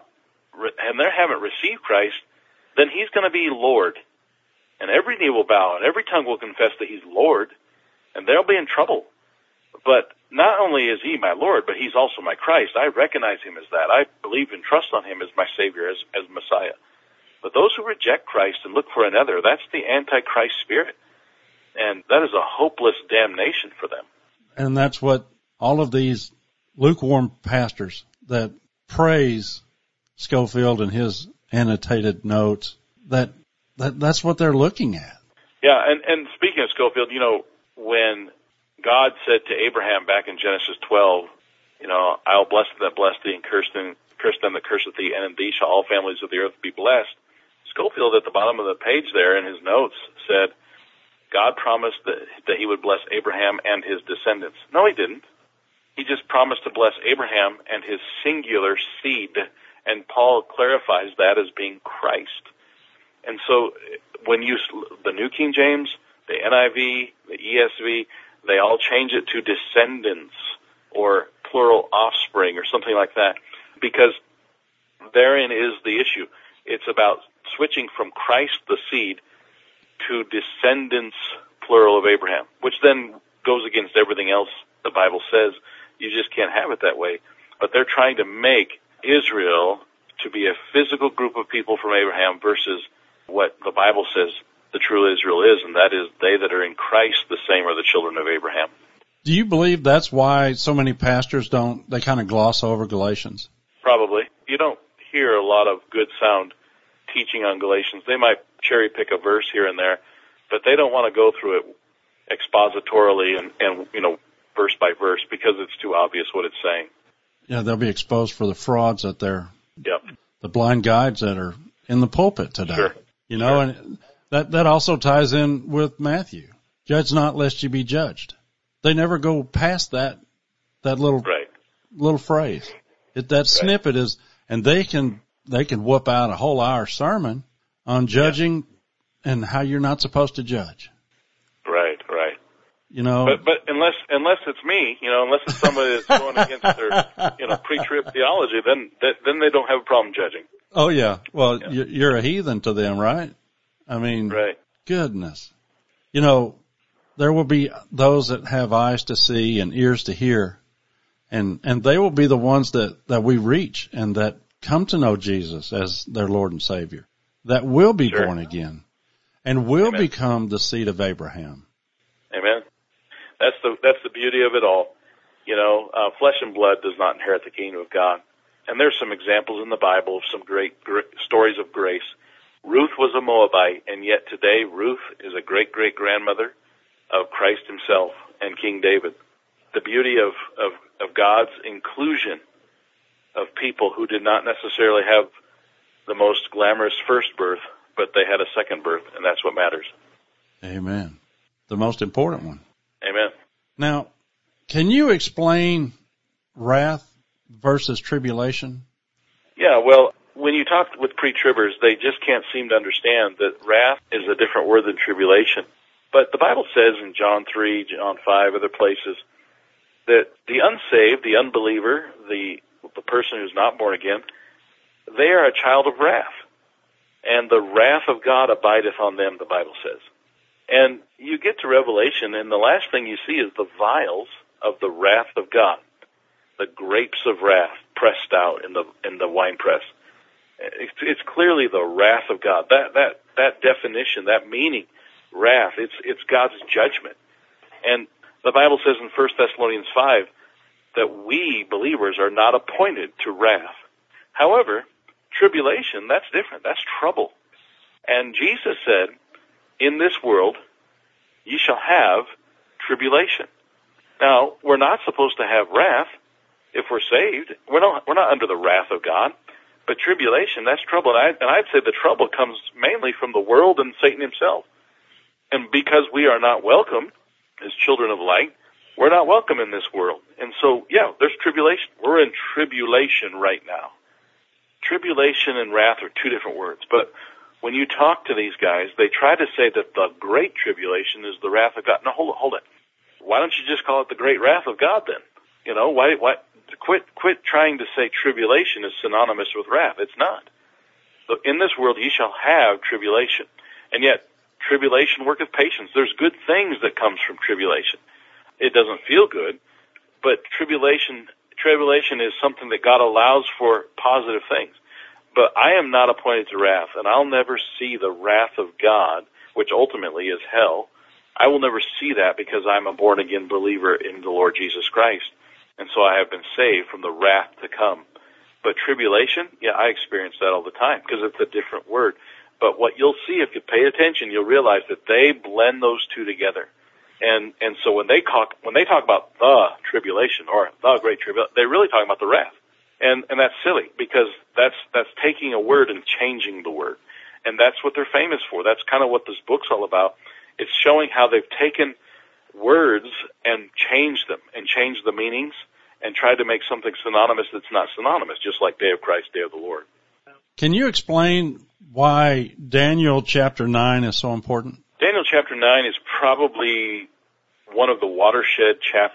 haven't received Christ, then he's going to be Lord. And every knee will bow and every tongue will confess that he's Lord, and they'll be in trouble. But not only is he my Lord, but he's also my Christ. I recognize him as that. I believe and trust on him as my Savior, as Messiah. But those who reject Christ and look for another, that's the Antichrist spirit. And that is a hopeless damnation for them. And that's what all of these lukewarm pastors that praise Scofield and his annotated notes, that's what they're looking at. Yeah, and speaking of Scofield, you know, when God said to Abraham back in Genesis 12, you know, I'll bless them that bless thee and curse them that curseth thee, and in thee shall all families of the earth be blessed. Scofield at the bottom of the page there in his notes said, God promised that he would bless Abraham and his descendants. No, he didn't. He just promised to bless Abraham and his singular seed, and Paul clarifies that as being Christ. And so when the New King James, the NIV, the ESV, they all change it to descendants or plural offspring or something like that, because therein is the issue. It's about switching from Christ the seed to descendants, plural, of Abraham, which then goes against everything else the Bible says. You just can't have it that way. But they're trying to make Israel to be a physical group of people from Abraham versus what the Bible says the true Israel is, and that is they that are in Christ, the same are the children of Abraham. Do you believe that's why so many pastors they kind of gloss over Galatians? Probably. You don't hear a lot of good sound teaching on Galatians. They might cherry pick a verse here and there, but they don't want to go through it expositorily and you know, verse by verse, because it's too obvious what it's saying. Yeah, they'll be exposed for the frauds that Yep. The blind guides that are in the pulpit today. Sure. You know, sure. And that also ties in with Matthew. Judge not lest you be judged. They never go past that little right. little phrase. That snippet is, and they can they could whoop out a whole hour sermon on judging and how you're not supposed to judge. Right. You know, but unless it's me, unless it's somebody that's going against their, pre-trib theology, then they don't have a problem judging. Oh yeah. Well, you're a heathen to them, right? I mean, right. Goodness. There will be those that have eyes to see and ears to hear, and they will be the ones that we reach and that come to know Jesus as their Lord and Savior, that will be born again and will become the seed of Abraham. Amen. That's the beauty of it all. Flesh and blood does not inherit the kingdom of God. And there's some examples in the Bible of some great stories of grace. Ruth was a Moabite, and yet today Ruth is a great-great-grandmother of Christ himself and King David. The beauty of God's inclusion of people who did not necessarily have the most glamorous first birth, but they had a second birth, and that's what matters. Amen. The most important one. Amen. Now, can you explain wrath versus tribulation? Yeah, well, when you talk with pre-tribbers, they just can't seem to understand that wrath is a different word than tribulation. But the Bible says in John 3, John 5, other places, that the unsaved, the unbeliever, the person who's not born again, they are a child of wrath. And the wrath of God abideth on them, the Bible says. And you get to Revelation, and the last thing you see is the vials of the wrath of God, the grapes of wrath pressed out in the winepress. It's clearly the wrath of God. That definition, that meaning, wrath, it's God's judgment. And the Bible says in 1 Thessalonians 5 that we believers are not appointed to wrath. However, tribulation, that's different. That's trouble. And Jesus said, in this world, ye shall have tribulation. Now, we're not supposed to have wrath if we're saved. We're not under the wrath of God. But tribulation, that's trouble. And I'd say the trouble comes mainly from the world and Satan himself. And because we are not welcome as children of light, we're not welcome in this world. And so, there's tribulation. We're in tribulation right now. Tribulation and wrath are two different words. But when you talk to these guys, they try to say that the great tribulation is the wrath of God. No, hold it. Why don't you just call it the great wrath of God then? Why quit trying to say tribulation is synonymous with wrath. It's not. So in this world ye shall have tribulation. And yet, tribulation worketh patience. There's good things that comes from tribulation. It doesn't feel good, but tribulation is something that God allows for positive things. But I am not appointed to wrath, and I'll never see the wrath of God, which ultimately is hell. I will never see that because I'm a born-again believer in the Lord Jesus Christ. And so I have been saved from the wrath to come. But tribulation, I experience that all the time because it's a different word. But what you'll see if you pay attention, you'll realize that they blend those two together. And so when they talk about the tribulation or the great tribulation, they're really talking about the wrath. And that's silly because that's taking a word and changing the word. And that's what they're famous for. That's kind of what this book's all about. It's showing how they've taken words and changed them and changed the meanings and tried to make something synonymous that's not synonymous, just like Day of Christ, Day of the Lord. Can you explain why Daniel chapter 9 is so important? Daniel chapter 9 is probably one of the watershed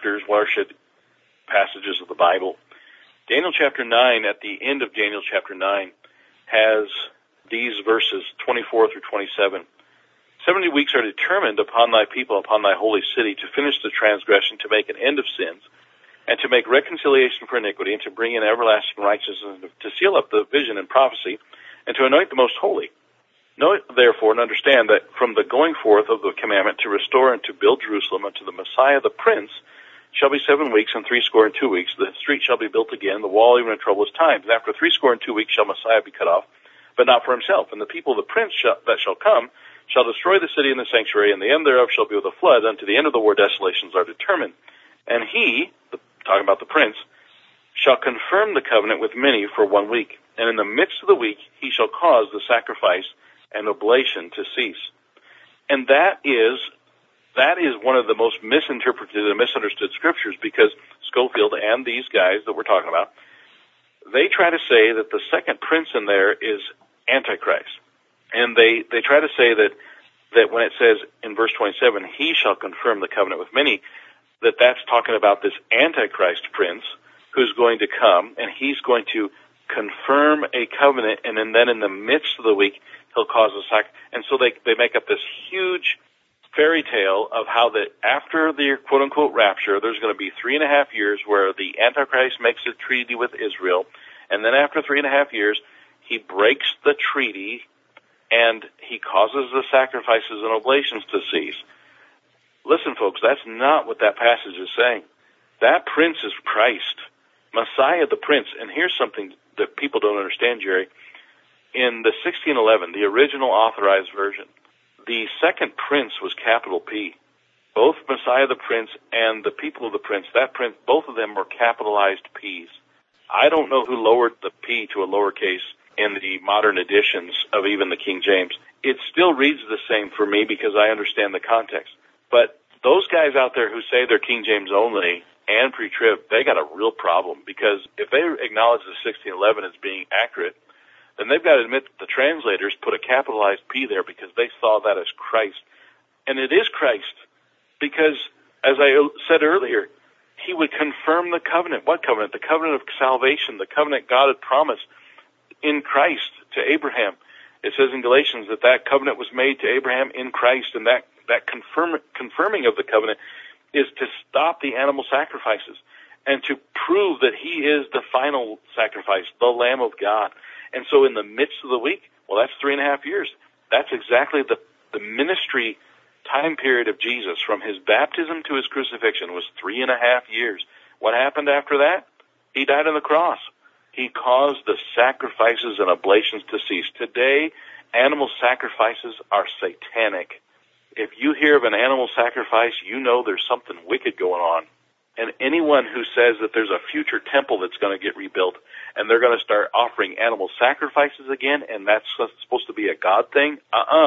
passages of the Bible. Daniel chapter 9, at the end of Daniel chapter 9, has these verses 24 through 27. 70 weeks are determined upon thy people, upon thy holy city, to finish the transgression, to make an end of sins, and to make reconciliation for iniquity, and to bring in everlasting righteousness, and to seal up the vision and prophecy, and to anoint the most holy. Know therefore and understand that from the going forth of the commandment to restore and to build Jerusalem unto the Messiah the Prince shall be 7 weeks and 62 weeks. The street shall be built again, the wall even in troublous times. And after 62 weeks shall Messiah be cut off, but not for himself. And the people of the Prince that shall come shall destroy the city and the sanctuary, and the end thereof shall be with a flood. Unto the end of the war desolations are determined. And he, talking about the Prince, shall confirm the covenant with many for 1 week. And in the midst of the week he shall cause the sacrifice and oblation to cease. And that is one of the most misinterpreted and misunderstood scriptures, because Scofield and these guys that we're talking about, they try to say that the second prince in there is Antichrist. And they try to say that when it says in verse 27, he shall confirm the covenant with many, that's talking about this Antichrist prince who's going to come, and he's going to confirm a covenant, and then in the midst of the week, he'll cause a sacrifice. And so they make up this huge fairy tale of how that after the quote-unquote rapture, there's going to be 3.5 years where the Antichrist makes a treaty with Israel, and then after 3.5 years, he breaks the treaty, and he causes the sacrifices and oblations to cease. Listen, folks, that's not what that passage is saying. That prince is Christ, Messiah the prince. And here's something that people don't understand, Jerry. In the 1611, the original authorized version, the second prince was capital P. Both Messiah the prince and the people of the prince, that prince, both of them were capitalized P's. I don't know who lowered the P to a lowercase in the modern editions of even the King James. It still reads the same for me because I understand the context. But those guys out there who say they're King James only and pre-trib, they got a real problem, because if they acknowledge the 1611 as being accurate, then they've got to admit that the translators put a capitalized P there because they saw that as Christ. And it is Christ because, as I said earlier, he would confirm the covenant. What covenant? The covenant of salvation, the covenant God had promised in Christ to Abraham. It says in Galatians that covenant was made to Abraham in Christ, and that confirming of the covenant is to stop the animal sacrifices and to prove that he is the final sacrifice, the Lamb of God. And so in the midst of the week, well, that's 3.5 years. That's exactly the ministry time period of Jesus from his baptism to his crucifixion was 3.5 years. What happened after that? He died on the cross. He caused the sacrifices and oblations to cease. Today, animal sacrifices are satanic. If you hear of an animal sacrifice, you know there's something wicked going on. And anyone who says that there's a future temple that's going to get rebuilt and they're going to start offering animal sacrifices again, and that's supposed to be a God thing,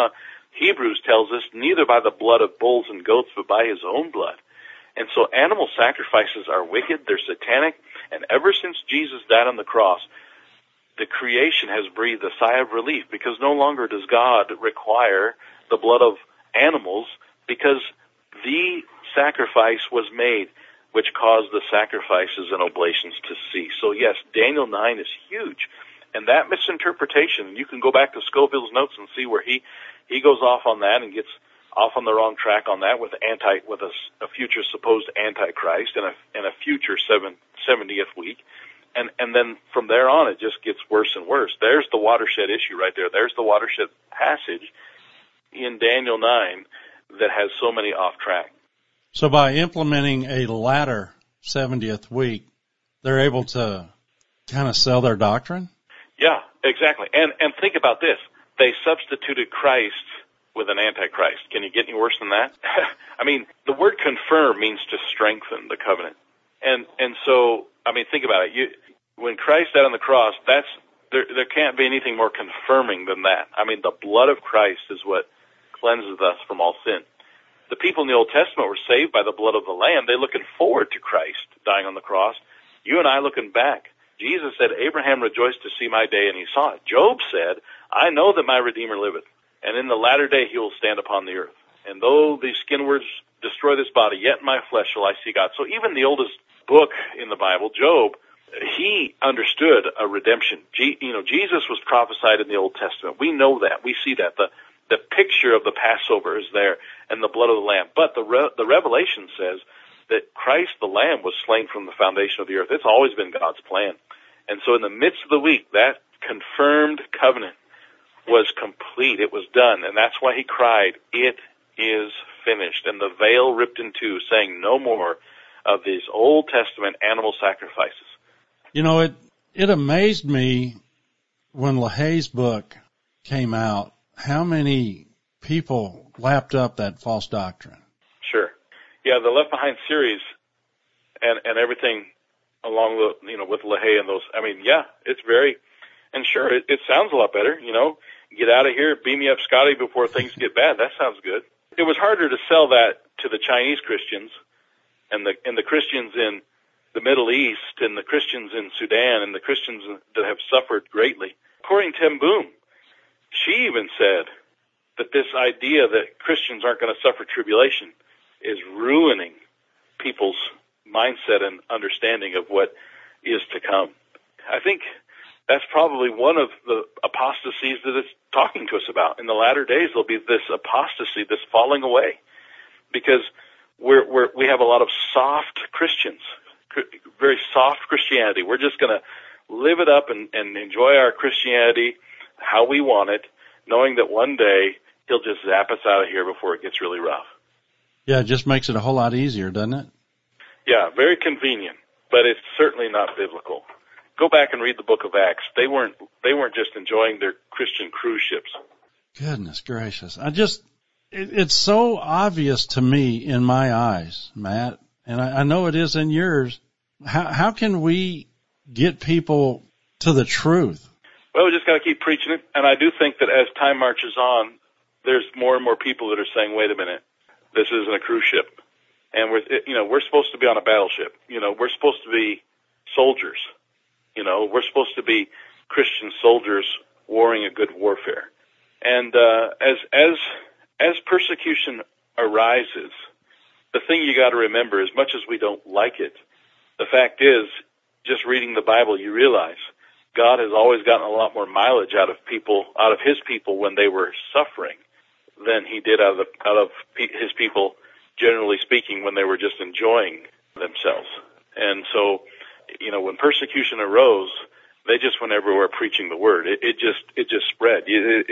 Hebrews tells us neither by the blood of bulls and goats, but by his own blood. And so animal sacrifices are wicked, they're satanic, and ever since Jesus died on the cross, the creation has breathed a sigh of relief, because no longer does God require the blood of animals, because the sacrifice was made which caused the sacrifices and oblations to cease. So yes, Daniel 9 is huge. And that misinterpretation, you can go back to Scoville's notes and see where he goes off on that and gets off on the wrong track on that with a future supposed Antichrist and a future 70th week. And then from there on, it just gets worse and worse. There's the watershed issue right there. There's the watershed passage in Daniel 9 that has so many off track. So by implementing a latter 70th week, they're able to kind of sell their doctrine? Yeah, exactly. And think about this. They substituted Christ with an Antichrist. Can you get any worse than that? I mean, the word confirm means to strengthen the covenant. And so, I mean, think about it. When Christ died on the cross, there can't be anything more confirming than that. I mean, the blood of Christ is what cleanses us from all sin. The people in the Old Testament were saved by the blood of the Lamb. They're looking forward to Christ dying on the cross. You and I looking back. Jesus said, Abraham rejoiced to see my day, and he saw it. Job said, I know that my Redeemer liveth, and in the latter day he will stand upon the earth. And though the skinwards destroy this body, yet in my flesh shall I see God. So even the oldest book in the Bible, Job, he understood a redemption. Jesus was prophesied in the Old Testament. We know that. We see that. The picture of the Passover is there and the blood of the Lamb. But the Revelation says that Christ the Lamb was slain from the foundation of the earth. It's always been God's plan. And so in the midst of the week, that confirmed covenant was complete. It was done. And that's why he cried, it is finished. And the veil ripped in two, saying no more of these Old Testament animal sacrifices. You know, it amazed me when LaHaye's book came out, how many people lapped up that false doctrine. Sure. Yeah, the Left Behind series and everything along with LaHaye and those, I mean, yeah, it's very, and sure, it sounds a lot better, get out of here, beam me up, Scotty, before things get bad. That sounds good. It was harder to sell that to the Chinese Christians and the Christians in the Middle East and the Christians in Sudan and the Christians that have suffered greatly. Corrie ten Boom, she even said that this idea that Christians aren't going to suffer tribulation is ruining people's mindset and understanding of what is to come. I think that's probably one of the apostasies that it's talking to us about. In the latter days, there'll be this apostasy, this falling away, because we have a lot of soft Christians, very soft Christianity. We're just going to live it up and enjoy our Christianity how we want it, knowing that one day he'll just zap us out of here before it gets really rough. Yeah, it just makes it a whole lot easier, doesn't it? Yeah, very convenient, but it's certainly not biblical. Go back and read the book of Acts. They weren't just enjoying their Christian cruise ships. Goodness gracious. It's so obvious to me in my eyes, Matt, and I know it is in yours. How can we get people to the truth? Well, we just got to keep preaching it. And I do think that as time marches on, there's more and more people that are saying, wait a minute, this isn't a cruise ship. And we're supposed to be on a battleship. We're supposed to be soldiers. We're supposed to be Christian soldiers warring a good warfare. And as persecution arises, the thing you got to remember, as much as we don't like it, the fact is, just reading the Bible, you realize God has always gotten a lot more mileage out of his people when they were suffering than he did out of his people, generally speaking, when they were just enjoying themselves. And so, when persecution arose, they just went everywhere preaching the word. It just spread.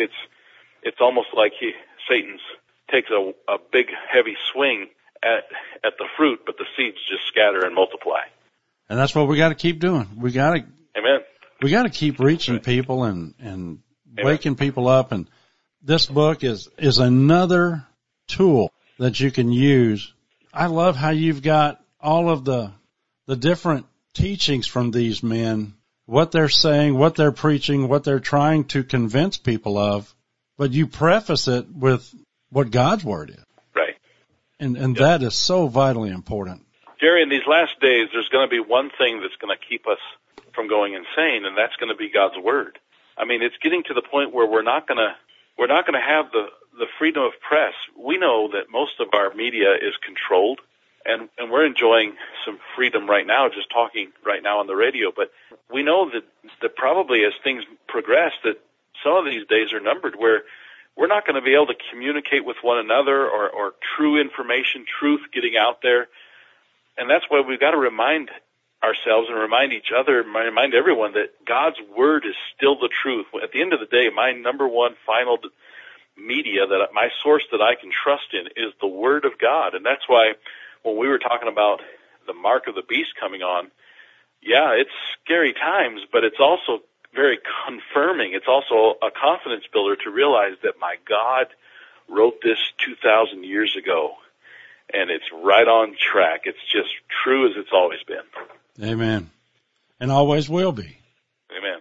It's almost like Satan takes a big heavy swing at the fruit, but the seeds just scatter and multiply. And that's what we got to keep doing. Amen. We got to keep reaching people and waking people up. And this book is another tool that you can use. I love how you've got all of the different teachings from these men, what they're saying, what they're preaching, what they're trying to convince people of, but you preface it with what God's word is. Right. And that is so vitally important. Jerry, in these last days, there's going to be one thing that's going to keep us from going insane, and that's going to be God's word. I mean, it's getting to the point where we're not going to have the freedom of press. We know that most of our media is controlled, and we're enjoying some freedom right now, just talking right now on the radio. But we know that probably as things progress, that some of these days are numbered where we're not going to be able to communicate with one another or true information, truth getting out there. And that's why we've got to remind ourselves and remind each other, remind everyone that God's word is still the truth. At the end of the day, my number one final media, that my source that I can trust in, is the word of God. And that's why when we were talking about the mark of the beast coming on, yeah, it's scary times, but it's also very confirming. It's also a confidence builder to realize that my God wrote this 2,000 years ago, and it's right on track. It's just true as it's always been. Amen. And always will be. Amen.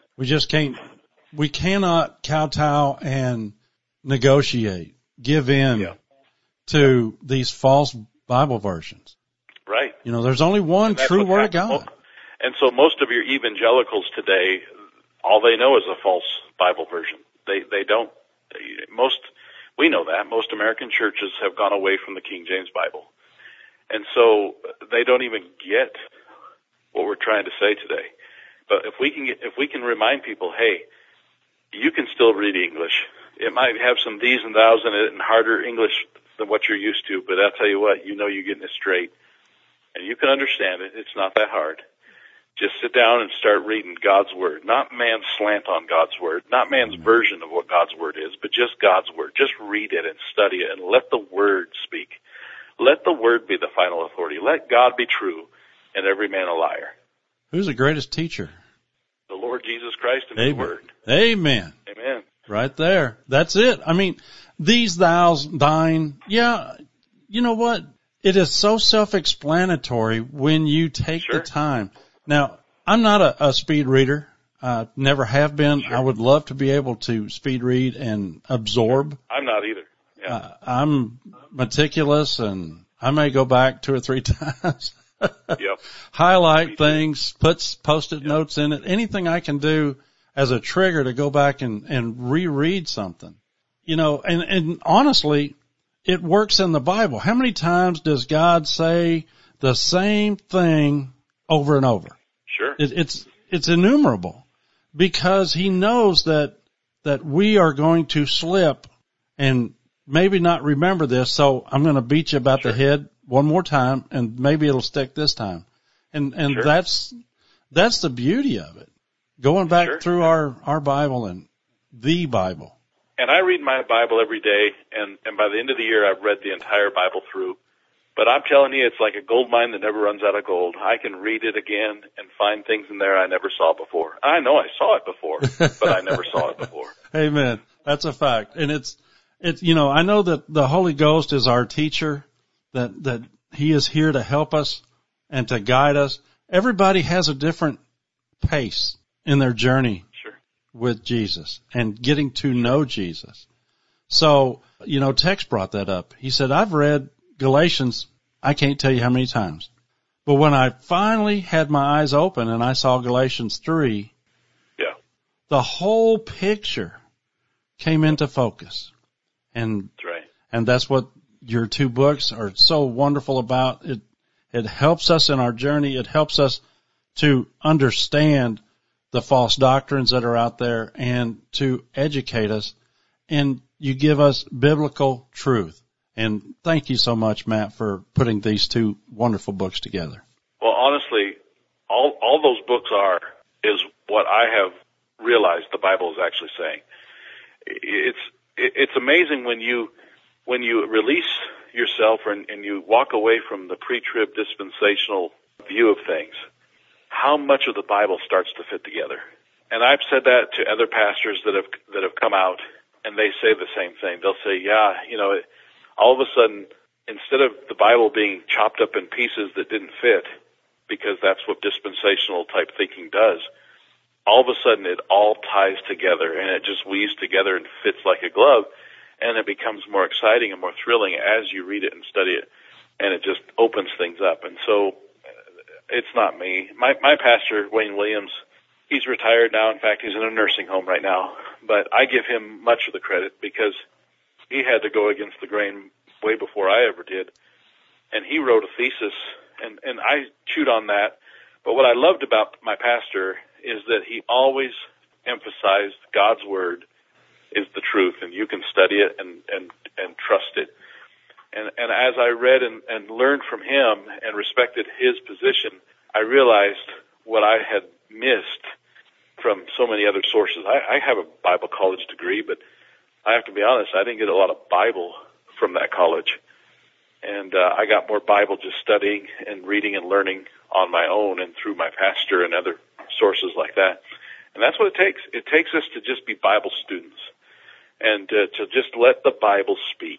We cannot kowtow and negotiate, give in to these false Bible versions. Right. There's only one true word of God. And so most of your evangelicals today, all they know is a false Bible version. They don't. We know that. Most American churches have gone away from the King James Bible. And so they don't even get what we're trying to say today. But if we can remind people, hey, you can still read English. It might have some these and thous in it and harder English than what you're used to, but I'll tell you what, you're getting it straight. And you can understand it. It's not that hard. Just sit down and start reading God's word. Not man's slant on God's word, not man's version of what God's word is, but just God's word. Just read it and study it and let the word speak. Let the word be the final authority. Let God be true and every man a liar. Who's the greatest teacher? The Lord Jesus Christ and His word. Amen. Amen. Right there. That's it. I mean, these, thous, thine. Yeah. You know what? It is so self-explanatory when you take the time. Now, I'm not a speed reader. Never have been. Sure. I would love to be able to speed read and absorb. I'm not either. Yeah. I'm meticulous, and I may go back 2 or 3 times. Yep. Highlight things, puts Post-it notes in it, anything I can do as a trigger to go back and reread something. You know, and honestly, it works in the Bible. How many times does God say the same thing over and over? Sure. It's innumerable, because he knows that we are going to slip and maybe not remember this. So I'm going to beat you about the head one more time, and maybe it'll stick this time. And that's the beauty of it. Going back through our Bible and the Bible. And I read my Bible every day, and by the end of the year, I've read the entire Bible through. But I'm telling you, it's like a gold mine that never runs out of gold. I can read it again and find things in there I never saw before. I know I saw it before, but I never saw it before. Amen. That's a fact. And it's, you know, I know that the Holy Ghost is our teacher, that he is here to help us and to guide us. Everybody has a different pace in their journey with Jesus and getting to know Jesus. So, you know, Tex brought that up. He said, I've read Galatians, I can't tell you how many times. But when I finally had my eyes open and I saw Galatians 3, the whole picture came into focus. And that's right. And that's what your two books are so wonderful about. It helps us in our journey. It helps us to understand the false doctrines that are out there and to educate us. And you give us biblical truth. And thank you so much, Matt, for putting these two wonderful books together. Well, honestly, all those books is what I have realized the Bible is actually saying. It's amazing when you release yourself and you walk away from the pre-trib dispensational view of things, how much of the Bible starts to fit together. And I've said that to other pastors that have come out, and they say the same thing. They'll say, all of a sudden, instead of the Bible being chopped up in pieces that didn't fit, because that's what dispensational type thinking does, all of a sudden it all ties together and it just weaves together and fits like a glove, and it becomes more exciting and more thrilling as you read it and study it, and it just opens things up. And so it's not me. My pastor, Wayne Williams, he's retired now. In fact, he's in a nursing home right now, but I give him much of the credit because he had to go against the grain way before I ever did. And he wrote a thesis, and I chewed on that. But what I loved about my pastor is that he always emphasized God's Word is the truth, and you can study it and trust it. And as I read and learned from him and respected his position, I realized what I had missed from so many other sources. I have a Bible college degree, but I have to be honest, I didn't get a lot of Bible from that college. And I got more Bible just studying and reading and learning on my own and through my pastor and other sources like that. And that's what it takes. It takes us to just be Bible students and to just let the Bible speak.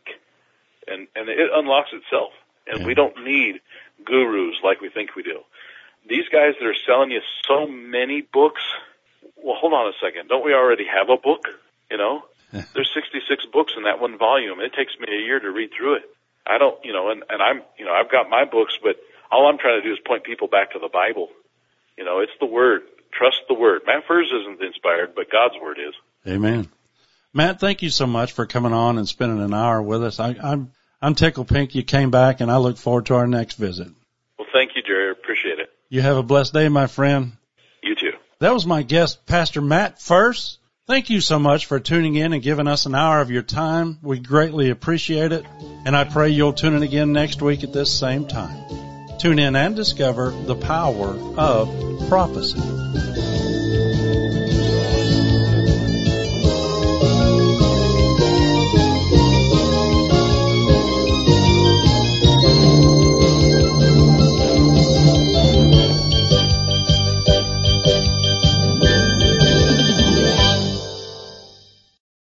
And it unlocks itself. And we don't need gurus like we think we do. These guys that are selling you so many books, well, hold on a second. Don't we already have a book? You know? There's 66 books in that one volume. It takes me a year to read through it. I don't, and I'm, I've got my books, but all I'm trying to do is point people back to the Bible. It's the Word. Trust the Word. Matt Furze isn't inspired, but God's Word is. Amen. Matt, thank you so much for coming on and spending an hour with us. I'm tickled pink you came back, and I look forward to our next visit. Well, thank you, Jerry. I appreciate it. You have a blessed day, my friend. You too. That was my guest, Pastor Matt Furze. Thank you so much for tuning in and giving us an hour of your time. We greatly appreciate it, and I pray you'll tune in again next week at this same time. Tune in and discover the power of prophecy.